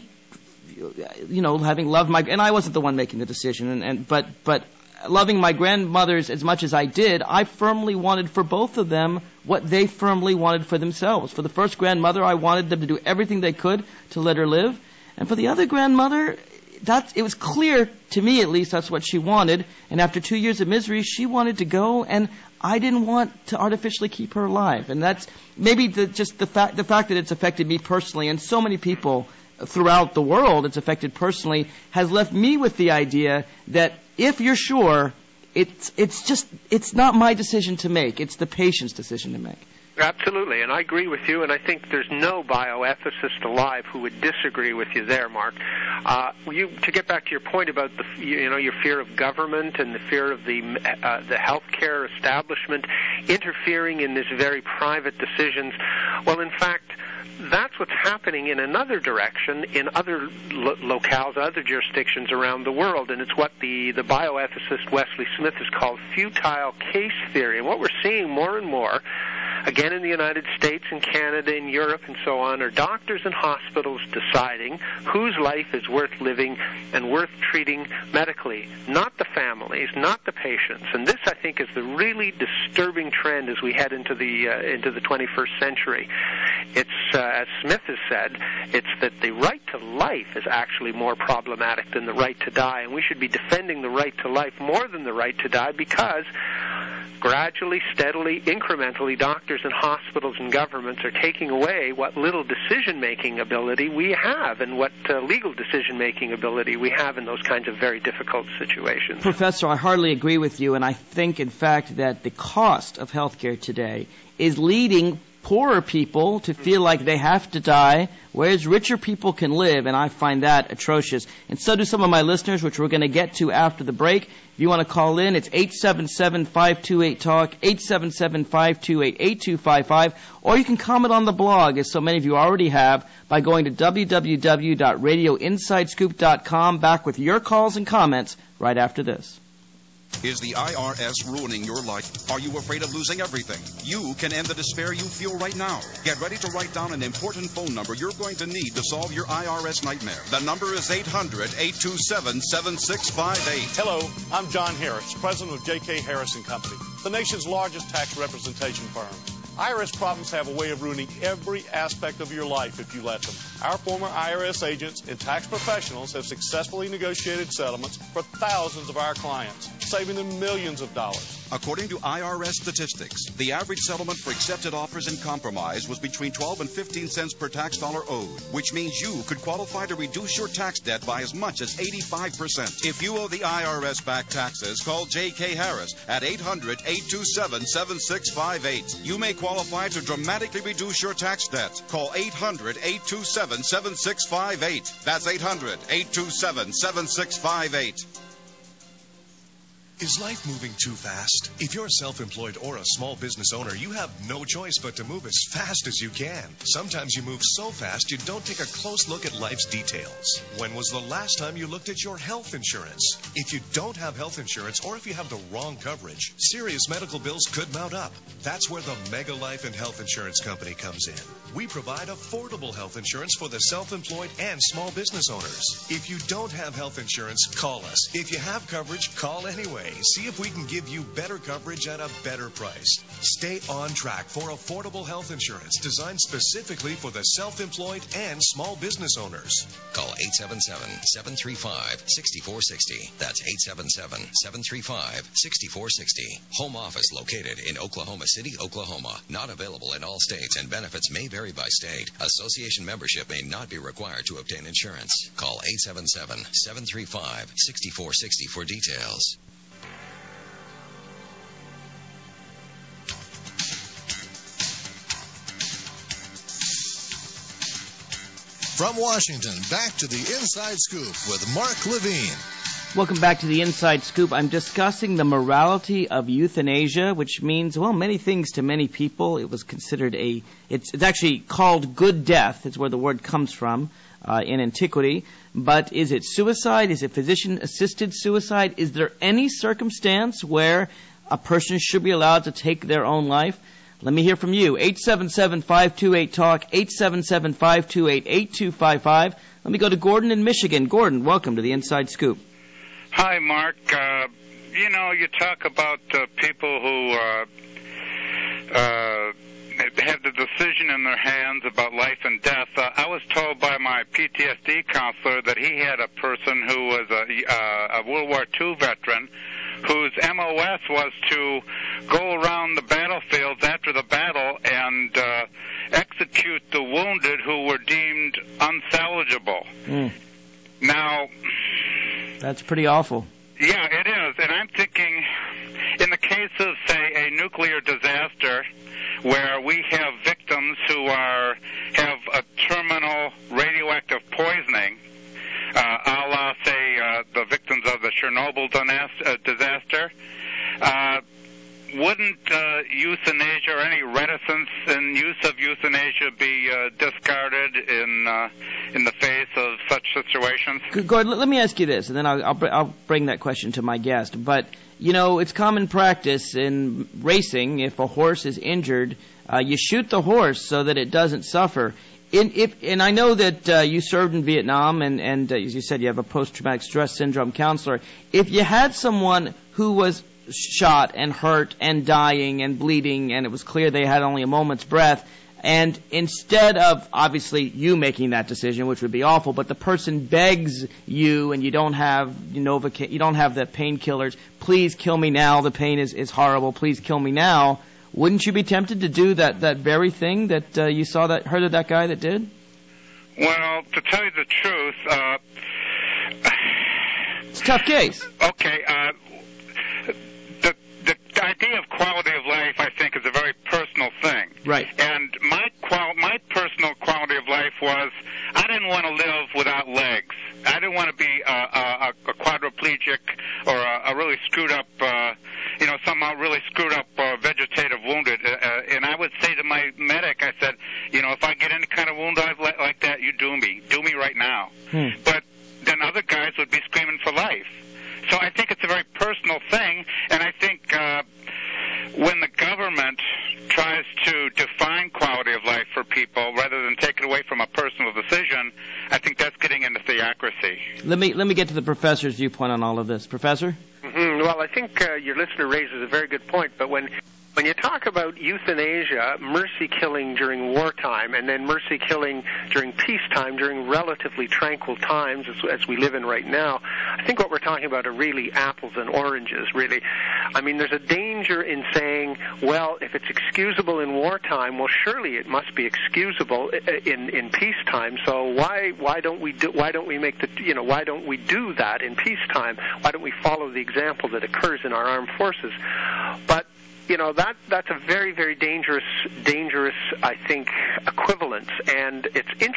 you know, having loved my, and I wasn't the one making the decision, and, and but but loving my grandmothers as much as I did, I firmly wanted for both of them what they firmly wanted for themselves. For the first grandmother, I wanted them to do everything they could to let her live, and for the other grandmother, that it was clear to me, at least, that's what she wanted. And after two years of misery, she wanted to go, and I didn't want to artificially keep her alive. And that's maybe the, just the fact the fact that it's affected me personally, and so many people throughout the world it's affected personally, has left me with the idea that if you're sure, it's it's just it's not my decision to make. It's the patient's decision to make. Absolutely, and I agree with you, and I think there's no bioethicist alive who would disagree with you there, Mark. Uh, you, to get back to your point about the, you know, your fear of government and the fear of the uh, the healthcare establishment interfering in this very private decisions. Well, in fact, that's what's happening in another direction in other lo- locales, other jurisdictions around the world, and it's what the, the bioethicist Wesley Smith has called futile case theory. And what we're seeing more and more, again in the United States and Canada and Europe and so on, are doctors and hospitals deciding whose life is worth living and worth treating medically, not the families, not the patients. And this, I think, is the really disturbing trend as we head into the uh, into the twenty-first century. It's, uh, as Smith has said, it's that the right to life is actually more problematic than the right to die, and we should be defending the right to life more than the right to die, because gradually, steadily, incrementally, doctors and hospitals and governments are taking away what little decision-making ability we have and what uh, legal decision-making ability we have in those kinds of very difficult situations. Professor, I hardly agree with you, and I think, in fact, that the cost of healthcare today is leading poorer people to feel like they have to die, whereas richer people can live, and I find that atrocious. And so do some of my listeners, which we're going to get to after the break. If you want to call in, it's eight seven seven, five two eight, talk, eight seven seven, five two eight, eight two five five, or you can comment on the blog, as so many of you already have, by going to w w w dot radio inside scoop dot com. Back with your calls and comments right after this. Is the I R S ruining your life? Are you afraid of losing everything? You can end the despair you feel right now. Get ready to write down an important phone number you're going to need to solve your I R S nightmare. The number is eight hundred, eight two seven, seven six five eight. Hello, I'm John Harris, president of J K. Harris and Company, the nation's largest tax representation firm. I R S problems have a way of ruining every aspect of your life if you let them. Our former I R S agents and tax professionals have successfully negotiated settlements for thousands of our clients, saving them millions of dollars. According to I R S statistics, the average settlement for accepted offers in compromise was between twelve and fifteen cents per tax dollar owed, which means you could qualify to reduce your tax debt by as much as eighty-five percent. If you owe the I R S back taxes, call J K. Harris at eight hundred, eight two seven, seven six five eight. You may qualify to dramatically reduce your tax debt. Call eight hundred, eight two seven, seven six five eight. That's eight hundred, eight two seven, seven six five eight. Is life moving too fast? If you're self-employed or a small business owner, you have no choice but to move as fast as you can. Sometimes you move so fast you don't take a close look at life's details. When was the last time you looked at your health insurance? If you don't have health insurance or if you have the wrong coverage, serious medical bills could mount up. That's where the Mega Life and Health Insurance Company comes in. We provide affordable health insurance for the self-employed and small business owners. If you don't have health insurance, call us. If you have coverage, call anyway. See if we can give you better coverage at a better price. Stay on track for affordable health insurance designed specifically for the self-employed and small business owners. Call eight seven seven, seven three five, six four six zero. That's eight seven seven, seven three five, six four six zero. Home office located in Oklahoma City, Oklahoma. Not available in all states and benefits may vary by state. Association membership may not be required to obtain insurance. Call eight seven seven, seven three five, six four six zero for details. From Washington, back to the Inside Scoop with Mark Levine. Welcome back to the Inside Scoop. I'm discussing the morality of euthanasia, which means, well, many things to many people. It was considered a, it's, it's actually called good death. It's where the word comes from uh, in antiquity. But is it suicide? Is it physician-assisted suicide? Is there any circumstance where a person should be allowed to take their own life? Let me hear from you. eight seven seven, five two eight, talk, eight seven seven, five two eight, eight two five five. Let me go to Gordon in Michigan. Gordon, welcome to the Inside Scoop. Hi, Mark. Uh, you know, you talk about uh, people who uh, uh, have the decision in their hands about life and death. Uh, I was told by my P T S D counselor that he had a person who was a, uh, a World War Two veteran whose M O S was to go around the battlefields after the battle and uh, execute the wounded who were deemed unsalvageable. Mm. Now, that's pretty awful. Yeah, it is. And I'm thinking, in the case of, say, a nuclear disaster where we have victims who are have a terminal radioactive poisoning, Uh, a la, say, uh, the victims of the Chernobyl disaster, uh, wouldn't uh, euthanasia or any reticence in use of euthanasia be uh, discarded in uh, in the face of such situations? Gordon, let me ask you this, and then I'll, I'll, I'll bring that question to my guest. But, you know, it's common practice in racing, if a horse is injured, uh, you shoot the horse so that it doesn't suffer. In, if, and I know that uh, you served in Vietnam, and, and uh, as you said, you have a post-traumatic stress syndrome counselor. If you had someone who was shot and hurt and dying and bleeding, and it was clear they had only a moment's breath, and instead of, obviously, you making that decision, which would be awful, but the person begs you, and you don't have you know, you don't have the painkillers, please kill me now, the pain is, is horrible, please kill me now, wouldn't you be tempted to do that, that very thing that uh, you saw that heard of that guy that did? Well, to tell you the truth, uh, it's a tough case. Okay, uh, the the idea of quality of life, I think, is a very personal thing. Right. And my qual my personal quality of life was I didn't want to live without legs. I didn't want to be a, a, a quadriplegic or a, a really screwed up, uh, you know, somehow really screwed up uh, vegetative wounded. Uh, and I would say to my medic, I said, you know, if I get any kind of wound like, like that, you do me. Do me right now. Hmm. But then other guys would be screaming for life. So I think it's a very personal thing, and I think uh, when the government tries to define quality of life for people rather than take it away from a personal decision, I think that's getting into theocracy. Let me let me get to the professor's viewpoint on all of this. Professor? Mm-hmm. Well, I think uh, your listener raises a very good point, but when When you talk about euthanasia, mercy killing during wartime, and then mercy killing during peacetime, during relatively tranquil times as, as we live in right now, I think what we're talking about are really apples and oranges, really. I mean, there's a danger in saying, well, if it's excusable in wartime, well, surely it must be excusable in, in peacetime. So why why don't we do, why don't we make the you know why don't we do that in peacetime? Why don't we follow the example that occurs in our armed forces? But You know, that that's a very, very dangerous, dangerous, I think, equivalence. And it's interesting that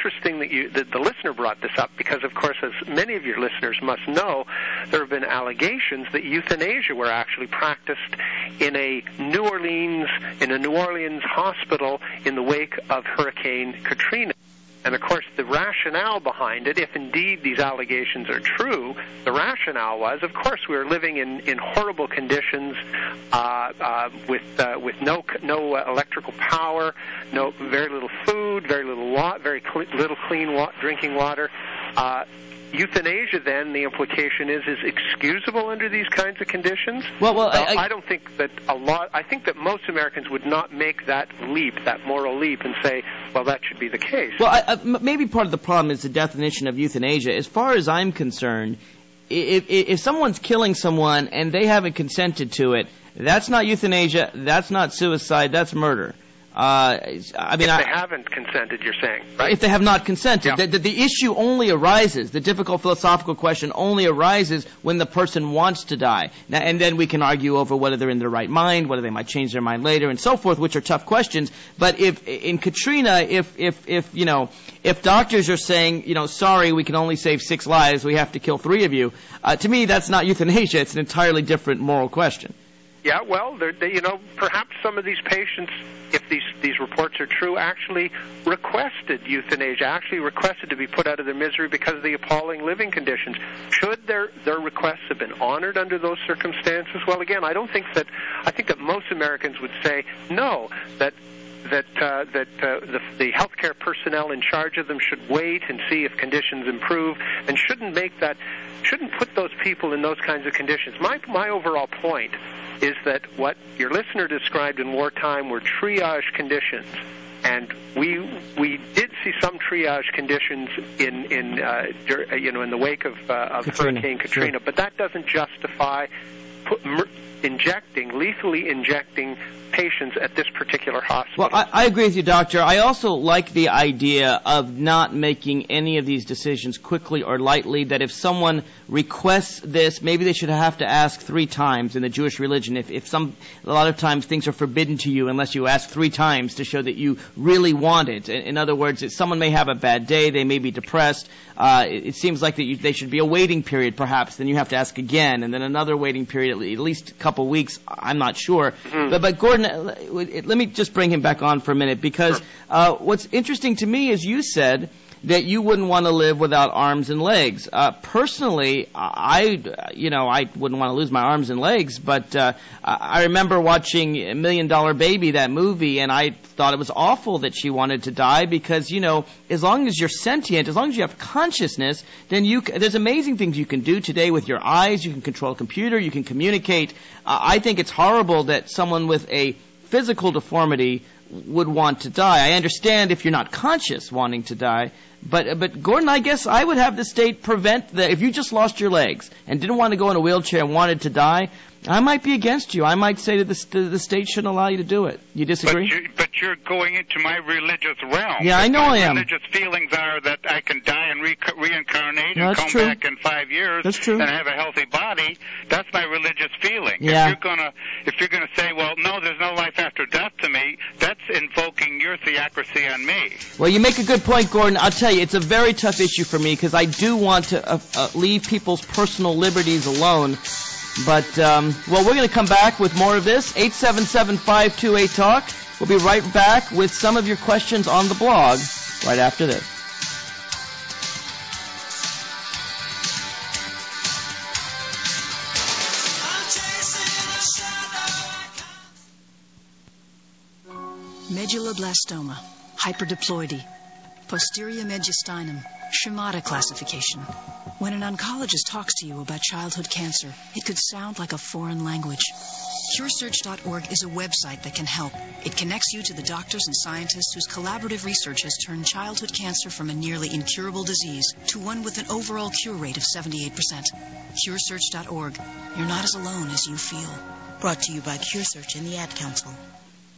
that you that the listener brought this up because, of course, as many of your listeners must know, there have been allegations that euthanasia were actually practiced in a New Orleans in a New Orleans hospital in the wake of Hurricane Katrina. And, of course, the rationale behind it, if indeed these allegations are true, the rationale was, of course, we were living in, in horrible conditions uh, uh, with uh, with no no uh, electrical power, no very little food, very little wa- very cl- little clean wa- drinking water. Uh, Euthanasia, then, the implication is, is excusable under these kinds of conditions. Well, well, uh, I, I, I don't think that a lot. I think that most Americans would not make that leap, that moral leap, and say, "Well, that should be the case." Well, I, I, maybe part of the problem is the definition of euthanasia. As far as I'm concerned, if, if someone's killing someone and they haven't consented to it, that's not euthanasia. That's not suicide. That's murder. Uh, I mean, if they I, haven't consented, you're saying, right? If they have not consented. Yeah. The, the, the issue only arises, the difficult philosophical question only arises when the person wants to die. Now, and then we can argue over whether they're in their right mind, whether they might change their mind later, and so forth, which are tough questions. But if, in Katrina, if, if, if, you know, if doctors are saying, you know, sorry, we can only save six lives, we have to kill three of you, uh, to me, that's not euthanasia. It's an entirely different moral question. Yeah, well, they, you know, perhaps some of these patients, if these these reports are true, actually requested euthanasia, actually requested to be put out of their misery because of the appalling living conditions. Should their their requests have been honored under those circumstances? Well, again, I don't think that. I think that most Americans would say no. That that uh, that uh, the, the healthcare personnel in charge of them should wait and see if conditions improve, and shouldn't make that shouldn't put those people in those kinds of conditions. My my overall point is that what your listener described in wartime were triage conditions, and we we did see some triage conditions in in uh, you know in the wake of, uh, of Katrina. Hurricane Katrina, Sure. but that doesn't justify put, mer- injecting lethally injecting patients at this particular hospital. Well, I, I agree with you, Doctor. I also like the idea of not making any of these decisions quickly or lightly, that if someone requests this, maybe they should have to ask three times in the Jewish religion. If, if some, a lot of times things are forbidden to you unless you ask three times to show that you really want it. In, in other words, if someone may have a bad day, they may be depressed. Uh, it, it seems like that you, they should be a waiting period, perhaps. Then you have to ask again, and then another waiting period, at least a couple weeks. I'm not sure. Mm-hmm. But, but Gordon, let me just bring him back on for a minute, because uh, what's interesting to me is you said that you wouldn't want to live without arms and legs. Uh, personally, I, you know, I wouldn't want to lose my arms and legs, but uh, I remember watching Million Dollar Baby, that movie, and I thought it was awful that she wanted to die because, you know, as long as you're sentient, as long as you have consciousness, then you c- there's amazing things you can do today with your eyes. You can control a computer. You can communicate. Uh, I think it's horrible that someone with a physical deformity would want to die. I understand if you're not conscious wanting to die, but but Gordon, I guess I would have the state prevent that. If you just lost your legs and didn't want to go in a wheelchair and wanted to die, I might be against you. I might say that the, the state shouldn't allow you to do it. You disagree? But, you, but you're going into my religious realm. Yeah, I know my I am. Religious feelings are that I can die and re- reincarnate No, and that's come true. back in five years That's true. and have a healthy body. That's my religious feeling. Yeah. If you're gonna, if you're gonna say, well, no, there's no life after death to me, that's invoking your theocracy on me. Well, you make a good point, Gordon. I'll tell you, it's a very tough issue for me because I do want to uh, uh, leave people's personal liberties alone. But, um, well, we're going to come back with more of this. eight seven seven, five two eight, talk. We'll be right back with some of your questions on the blog right after this. Medulloblastoma, hyperdiploidy, posterior mediastinum, schemata classification. When an oncologist talks to you about childhood cancer, it could sound like a foreign language. Cure Search dot org is a website that can help. It connects you to the doctors and scientists whose collaborative research has turned childhood cancer from a nearly incurable disease to one with an overall cure rate of seventy-eight percent. Cure Search dot org. You're not as alone as you feel. Brought to you by CureSearch and the Ad Council.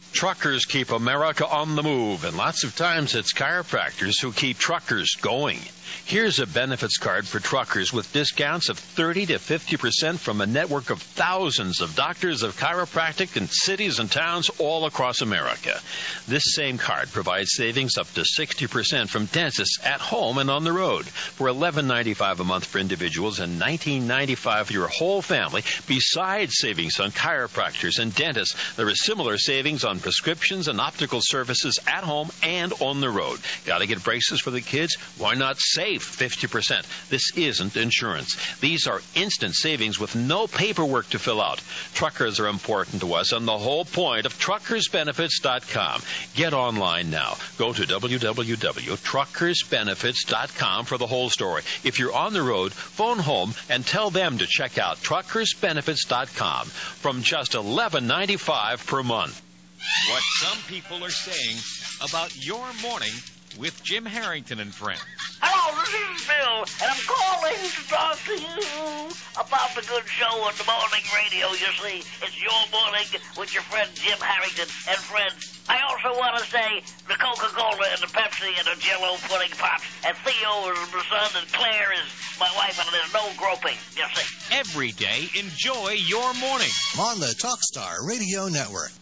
Truckers keep America on the move, and lots of times it's chiropractors who keep truckers going. Here's a benefits card for truckers with discounts of thirty to fifty percent from a network of thousands of doctors of chiropractic in cities and towns all across America. This same card provides savings up to sixty percent from dentists at home and on the road for eleven ninety-five a month for individuals and nineteen ninety-five for your whole family. Besides savings on chiropractors and dentists, there is similar savings on prescriptions and optical services at home and on the road. Got to get braces for the kids? Why not save fifty percent? This isn't insurance. These are instant savings with no paperwork to fill out. Truckers are important to us, and the whole point of truckers benefits dot com. Get online now. Go to w w w dot truckers benefits dot com for the whole story. If you're on the road, phone home and tell them to check out truckers benefits dot com from just eleven ninety-five per month. What some people are saying about your morning with Jim Harrington and friends. Hello, this is Bill, and I'm calling to talk to you about the good show on the morning radio. You see, it's your morning with your friend Jim Harrington and friends. I also want to say the Coca-Cola and the Pepsi and the Jell-O pudding pops, and Theo is my son, and Claire is my wife, and there's no groping. You see. Every day, enjoy your morning on the Talkstar Radio Network.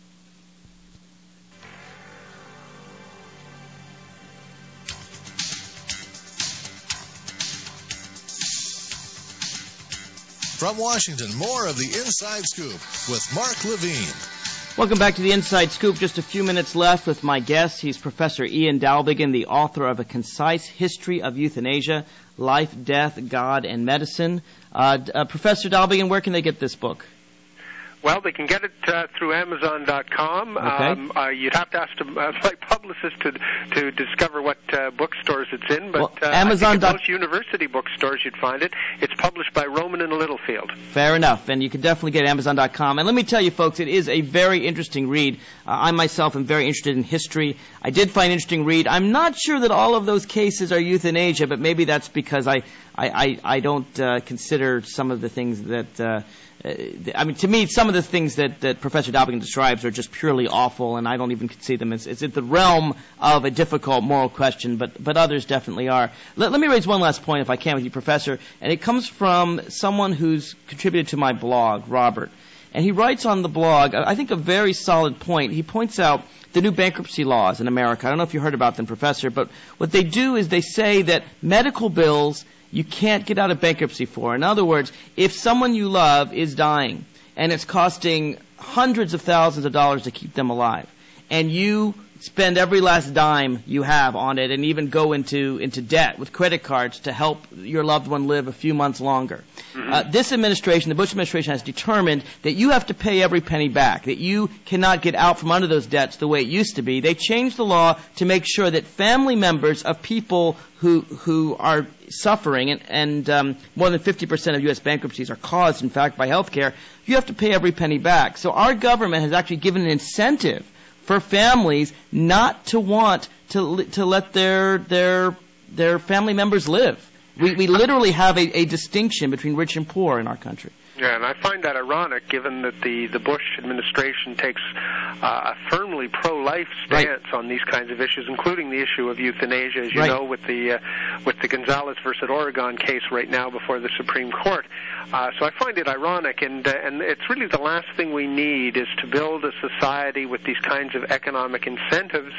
From Washington, more of the Inside Scoop with Mark Levine. Welcome back to the Inside Scoop. Just a few minutes left with my guest. He's Professor Ian Dalbigan, the author of A Concise History of Euthanasia, Life, Death, God, and Medicine. Uh, uh, Professor Dalbigan, where can they get this book? Well, they can get it uh, through Amazon dot com. Okay. Um, uh, you'd have to ask to, uh, my publicist to to discover what uh, bookstores it's in, but well, uh, Amazon. I think at most university bookstores you'd find it. It's published by Rowman and Littlefield. Fair enough, and you can definitely get Amazon dot com. And let me tell you, folks, it is a very interesting read. Uh, I myself am very interested in history. I did find interesting read. I'm not sure that all of those cases are euthanasia, but maybe that's because I I, I, I don't uh, consider some of the things that. Uh, I mean, to me, some of the things that, that Professor Dalbigan describes are just purely awful, and I don't even see them as it's in the realm of a difficult moral question, but, but others definitely are. Let, let me raise one last point, if I can, with you, Professor, and it comes from someone who's contributed to my blog, Robert. And he writes on the blog, I think, a very solid point. He points out the new bankruptcy laws in America. I don't know if you heard about them, Professor, but what they do is they say that medical bills you can't get out of bankruptcy for. In other words, if someone you love is dying and it's costing hundreds of thousands of dollars to keep them alive, and you spend every last dime you have on it and even go into, into debt with credit cards to help your loved one live a few months longer. Mm-hmm. Uh, this administration, the Bush administration, has determined that you have to pay every penny back, that you cannot get out from under those debts the way it used to be. They changed the law to make sure that family members of people who who are suffering, and, and um, more than fifty percent of U S bankruptcies are caused, in fact, by health care, you have to pay every penny back. So our government has actually given an incentive for families not to want to to let their their their family members live. We we literally have a, a distinction between rich and poor in our country. Yeah, and I find that ironic, given that the, the Bush administration takes uh, a firmly pro-life stance right. on these kinds of issues, including the issue of euthanasia, as you right. know, with the uh, with the Gonzalez versus Oregon case right now before the Supreme Court. Uh, so I find it ironic, and uh, and it's really the last thing we need is to build a society with these kinds of economic incentives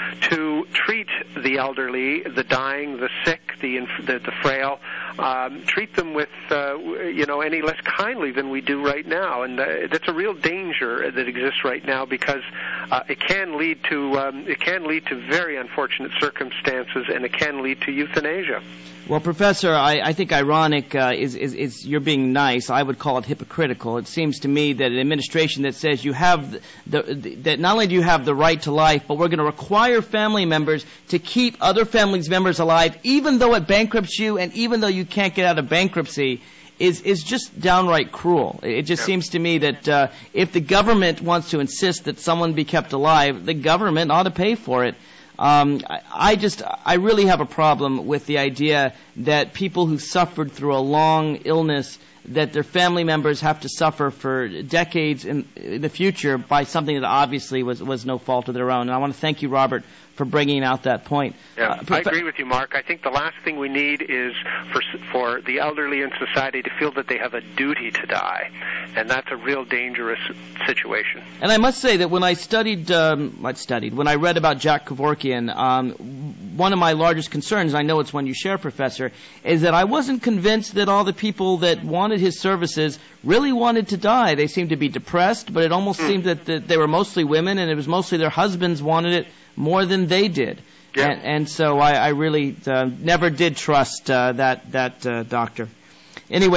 to treat the elderly, the dying, the sick, the inf- the, the frail, um, treat them with uh, you know any less kindly than we do right now, and uh, that's a real danger that exists right now because uh, it can lead to um, it can lead to very unfortunate circumstances, and it can lead to euthanasia. Well, Professor, I, I think ironic uh, is, is, is you're being nice. I would call it hypocritical. It seems to me that an administration that says you have the, the, that not only do you have the right to life, but we're going to require family members to keep other family members alive, even though it bankrupts you and even though you can't get out of bankruptcy, is is just downright cruel. It just yeah. seems to me that uh, if the government wants to insist that someone be kept alive, the government ought to pay for it. Um, I, I just, I really have a problem with the idea that people who suffered through a long illness that their family members have to suffer for decades in, in the future by something that obviously was, was no fault of their own. And I want to thank you, Robert, for bringing out that point. Yeah, uh, I agree with you, Mark. I think the last thing we need is for for the elderly in society to feel that they have a duty to die, and that's a real dangerous situation. And I must say that when I studied, um, I studied, when I read about Jack Kevorkian, um, one of my largest concerns, I know it's one you share, Professor, is that I wasn't convinced that all the people that wanted his services really wanted to die. They seemed to be depressed, but it almost mm. seemed that, that they were mostly women, and it was mostly their husbands wanted it more than they did. Yeah. And, and so I, I really uh, never did trust uh, that, that uh, doctor. Anyway.